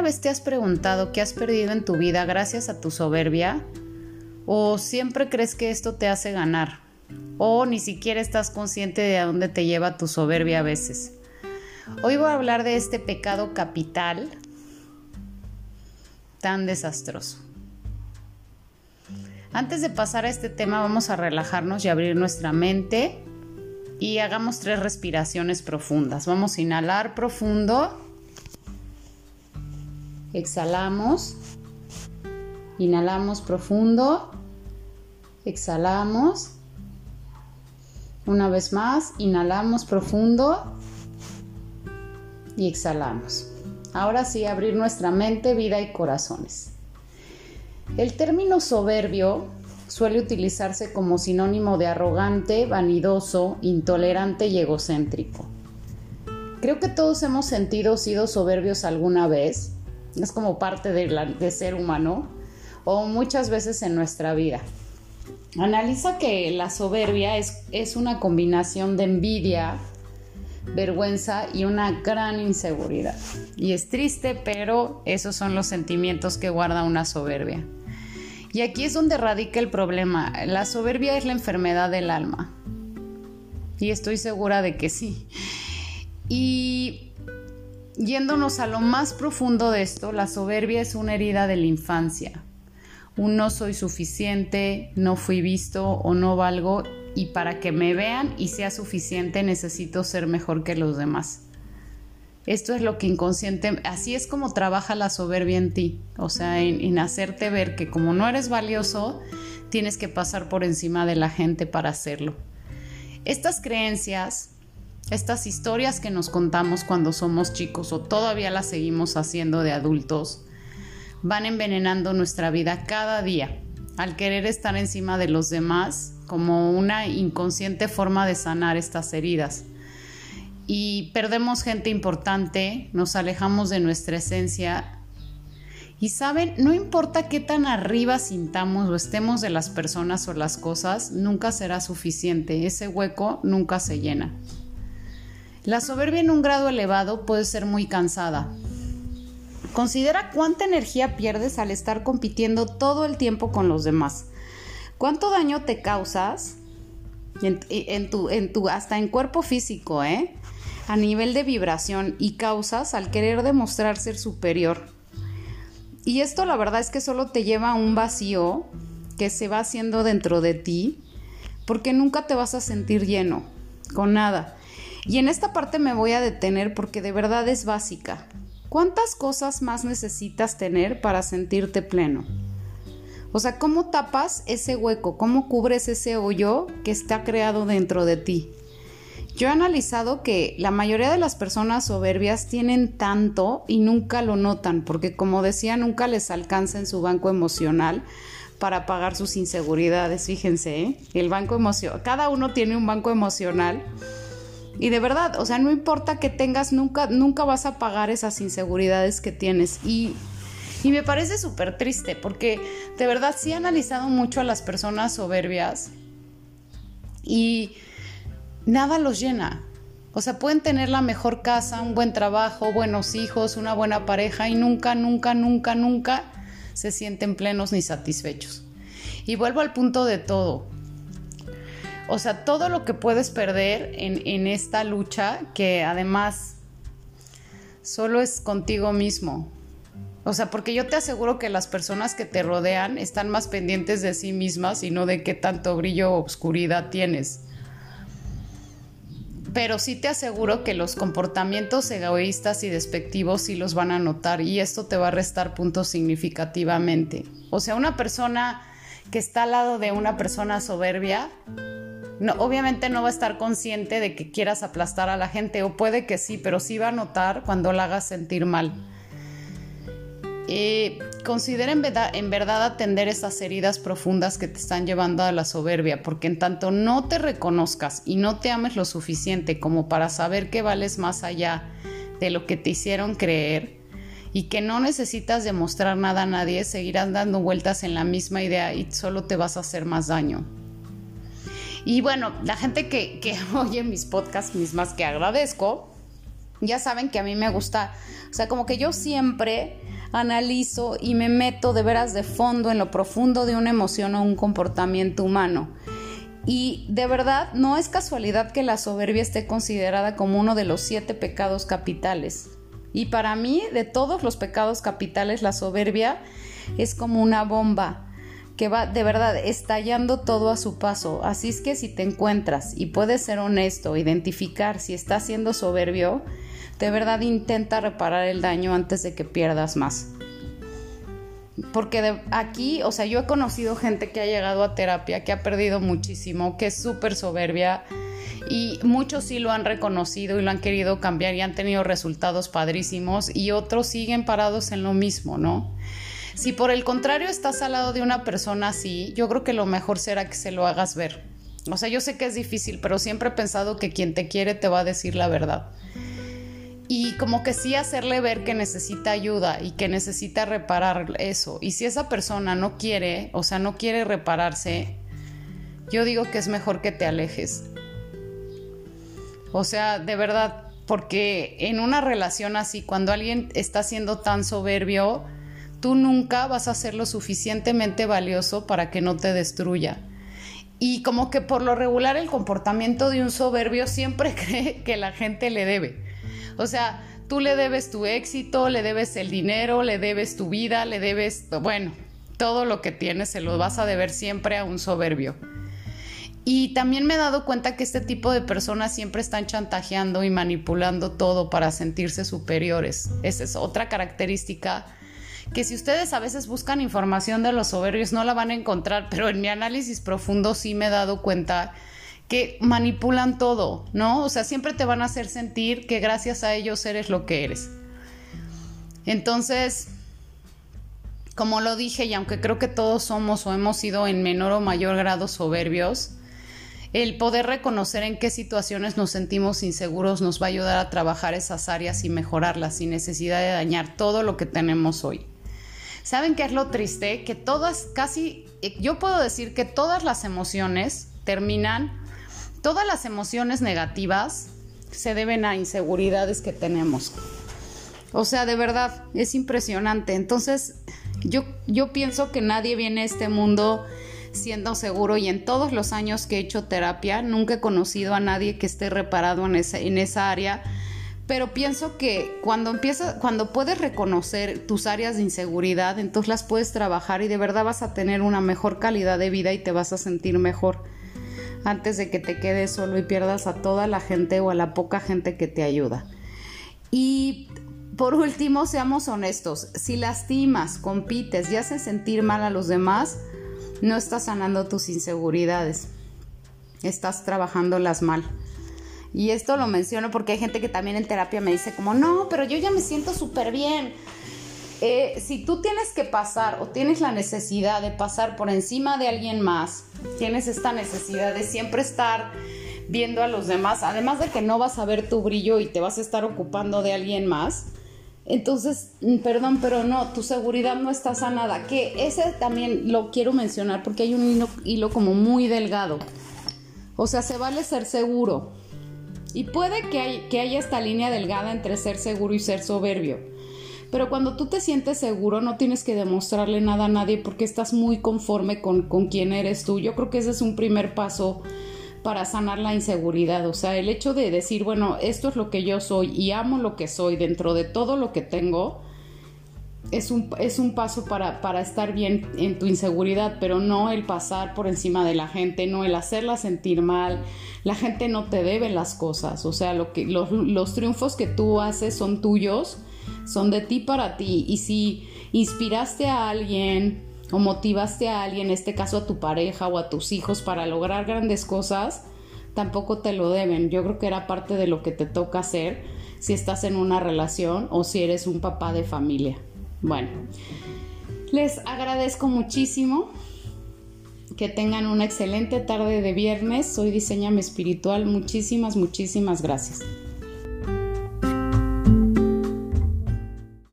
vez te has preguntado qué has perdido en tu vida gracias a tu soberbia? ¿O siempre crees que esto te hace ganar? ¿O ni siquiera estás consciente de a dónde te lleva tu soberbia a veces? Hoy voy a hablar de este pecado capital tan desastroso. Antes de pasar a este tema, vamos a relajarnos y abrir nuestra mente y hagamos 3 respiraciones profundas. Vamos a inhalar profundo. Exhalamos. Inhalamos profundo. Exhalamos. Una vez más, inhalamos profundo y exhalamos. Ahora sí, abrir nuestra mente, vida y corazones. El término soberbio suele utilizarse como sinónimo de arrogante, vanidoso, intolerante y egocéntrico. Creo que todos hemos sido soberbios alguna vez. Es como parte de ser humano o muchas veces en nuestra vida. Analiza que la soberbia es una combinación de envidia, vergüenza y una gran inseguridad. Y es triste, pero esos son los sentimientos que guarda una soberbia. Y aquí es donde radica el problema. La soberbia es la enfermedad del alma. Y estoy segura de que sí. Y yéndonos a lo más profundo de esto, la soberbia es una herida de la infancia. Un no soy suficiente, no fui visto o no valgo, y para que me vean y sea suficiente necesito ser mejor que los demás. Esto es lo que inconsciente, así es como trabaja la soberbia en ti, o sea, en hacerte ver que como no eres valioso, tienes que pasar por encima de la gente para hacerlo. Estas creencias, estas historias que nos contamos cuando somos chicos o todavía las seguimos haciendo de adultos, van envenenando nuestra vida cada día, al querer estar encima de los demás como una inconsciente forma de sanar estas heridas. Y perdemos gente importante, nos alejamos de nuestra esencia. Y saben, no importa qué tan arriba sintamos o estemos de las personas o las cosas, nunca será suficiente, ese hueco nunca se llena. La soberbia en un grado elevado puede ser muy cansada. Considera cuánta energía pierdes al estar compitiendo todo el tiempo con los demás. ¿Cuánto daño te causas hasta en cuerpo físico, a nivel de vibración y causas al querer demostrar ser superior? Y esto la verdad es que solo te lleva a un vacío que se va haciendo dentro de ti, porque nunca te vas a sentir lleno con nada. Y en esta parte me voy a detener porque de verdad es básica. ¿Cuántas cosas más necesitas tener para sentirte pleno? O sea, ¿cómo tapas ese hueco? ¿Cómo cubres ese hoyo que está creado dentro de ti? Yo he analizado que la mayoría de las personas soberbias tienen tanto y nunca lo notan, porque como decía, nunca les alcanza en su banco emocional para pagar sus inseguridades. Fíjense, el banco emocional, cada uno tiene un banco emocional. Y de verdad, o sea, no importa que tengas, nunca vas a pagar esas inseguridades que tienes. Y me parece súper triste porque de verdad sí he analizado mucho a las personas soberbias y nada los llena. O sea, pueden tener la mejor casa, un buen trabajo, buenos hijos, una buena pareja y nunca se sienten plenos ni satisfechos. Y vuelvo al punto de todo. O sea, todo lo que puedes perder en esta lucha, que además solo es contigo mismo. O sea, porque yo te aseguro que las personas que te rodean están más pendientes de sí mismas y no de qué tanto brillo o oscuridad tienes. Pero sí te aseguro que los comportamientos egoístas y despectivos sí los van a notar y esto te va a restar puntos significativamente. O sea, una persona que está al lado de una persona soberbia, no, obviamente no va a estar consciente de que quieras aplastar a la gente, o puede que sí, pero sí va a notar cuando la hagas sentir mal. Considera en verdad atender esas heridas profundas que te están llevando a la soberbia, porque en tanto no te reconozcas y no te ames lo suficiente como para saber que vales más allá de lo que te hicieron creer y que no necesitas demostrar nada a nadie, seguirás dando vueltas en la misma idea y solo te vas a hacer más daño. Y bueno, la gente que oye mis podcasts, mis más que agradezco, ya saben que a mí me gusta, o sea, como que yo siempre analizo y me meto de veras de fondo en lo profundo de una emoción o un comportamiento humano. Y de verdad no es casualidad que la soberbia esté considerada como uno de los 7 pecados capitales. Y para mí, de todos los pecados capitales, la soberbia es como una bomba que va de verdad estallando todo a su paso. Así es que si te encuentras y puedes ser honesto, identificar si estás siendo soberbio, de verdad intenta reparar el daño antes de que pierdas más. Porque aquí, o sea, yo he conocido gente que ha llegado a terapia, que ha perdido muchísimo, que es súper soberbia, y muchos sí lo han reconocido y lo han querido cambiar y han tenido resultados padrísimos, y otros siguen parados en lo mismo, ¿no? Si por el contrario estás al lado de una persona así, yo creo que lo mejor será que se lo hagas ver. O sea, yo sé que es difícil, pero siempre he pensado que quien te quiere te va a decir la verdad. Y como que sí hacerle ver que necesita ayuda y que necesita reparar eso. Y si esa persona no quiere, o sea, no quiere repararse, yo digo que es mejor que te alejes. O sea, de verdad, porque en una relación así, cuando alguien está siendo tan soberbio, tú nunca vas a ser lo suficientemente valioso para que no te destruya. Y como que por lo regular el comportamiento de un soberbio siempre cree que la gente le debe. O sea, tú le debes tu éxito, le debes el dinero, le debes tu vida, le debes, bueno, todo lo que tienes se lo vas a deber siempre a un soberbio. Y también me he dado cuenta que este tipo de personas siempre están chantajeando y manipulando todo para sentirse superiores. Esa es otra característica que si ustedes a veces buscan información de los soberbios no la van a encontrar, pero en mi análisis profundo sí me he dado cuenta que manipulan todo, ¿no? O sea, siempre te van a hacer sentir que gracias a ellos eres lo que eres. Entonces, como lo dije, y aunque creo que todos somos o hemos sido en menor o mayor grado soberbios, el poder reconocer en qué situaciones nos sentimos inseguros nos va a ayudar a trabajar esas áreas y mejorarlas sin necesidad de dañar todo lo que tenemos hoy. ¿Saben qué es lo triste? Que yo puedo decir que todas las emociones negativas se deben a inseguridades que tenemos. O sea, de verdad, es impresionante. Entonces, yo pienso que nadie viene a este mundo siendo seguro, y en todos los años que he hecho terapia, nunca he conocido a nadie que esté reparado en esa área. Pero pienso que cuando puedes reconocer tus áreas de inseguridad, entonces las puedes trabajar y de verdad vas a tener una mejor calidad de vida y te vas a sentir mejor antes de que te quedes solo y pierdas a toda la gente o a la poca gente que te ayuda. Y por último, seamos honestos. Si lastimas, compites y haces sentir mal a los demás, no estás sanando tus inseguridades. Estás trabajándolas mal. Y esto lo menciono porque hay gente que también en terapia me dice como, no, pero yo ya me siento súper bien. Si tú tienes que pasar o tienes la necesidad de pasar por encima de alguien más, tienes esta necesidad de siempre estar viendo a los demás, además de que no vas a ver tu brillo y te vas a estar ocupando de alguien más, entonces, perdón, pero no, tu seguridad no está sanada. Que ese también lo quiero mencionar porque hay un hilo como muy delgado. O sea, se vale ser seguro. Y puede que haya esta línea delgada entre ser seguro y ser soberbio. Pero cuando tú te sientes seguro, no tienes que demostrarle nada a nadie porque estás muy conforme con quién eres tú. Yo creo que ese es un primer paso para sanar la inseguridad. O sea, el hecho de decir, bueno, esto es lo que yo soy y amo lo que soy dentro de todo lo que tengo, es un paso para estar bien en tu inseguridad, pero no el pasar por encima de la gente, no el hacerla sentir mal. La gente no te debe las cosas. O sea, los triunfos que tú haces son tuyos, son de ti para ti. Y si inspiraste a alguien o motivaste a alguien, en este caso a tu pareja o a tus hijos, para lograr grandes cosas, tampoco te lo deben. Yo creo que era parte de lo que te toca hacer si estás en una relación o si eres un papá de familia. Bueno, les agradezco muchísimo. Que tengan una excelente tarde de viernes. Soy Diseñame Espiritual. Muchísimas gracias.